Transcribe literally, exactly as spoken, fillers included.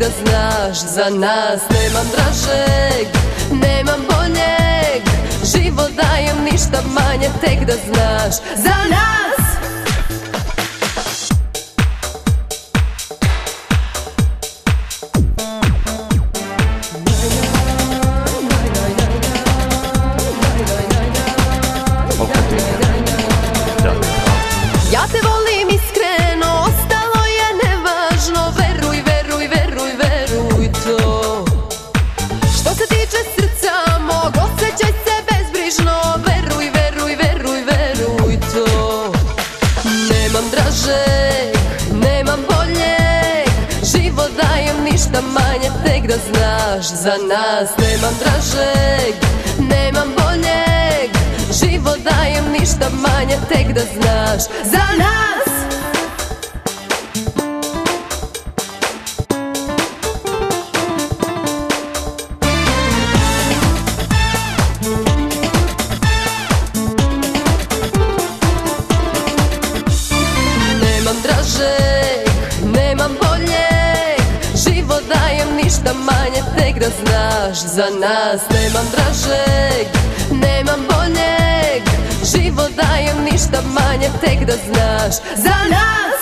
znaš, za nas nemam dražeg, nemam boljeg, život dajem ništa manje, tek da znaš, za nas. Ja te volim iskreno, ostalo je nevažno, veruj, veruj, veruj, veruj to. Što se tiče srca mog, osjećaj se bezbrižno, veruj, veruj, veruj, veruj to. Nemam dražeg, nemam boljeg, život dajem ništa manje, tek da znaš, za nas nemam dražeg, nemam boljeg, život dajem ništa manje, tek da znaš, za nas. Nemam dražeg, nemam boljeg, život dajem ništa manje, tek da znaš, za nas nemam dražeg, nemam boljeg, život dajem ništa manje, tek da znaš, za nas.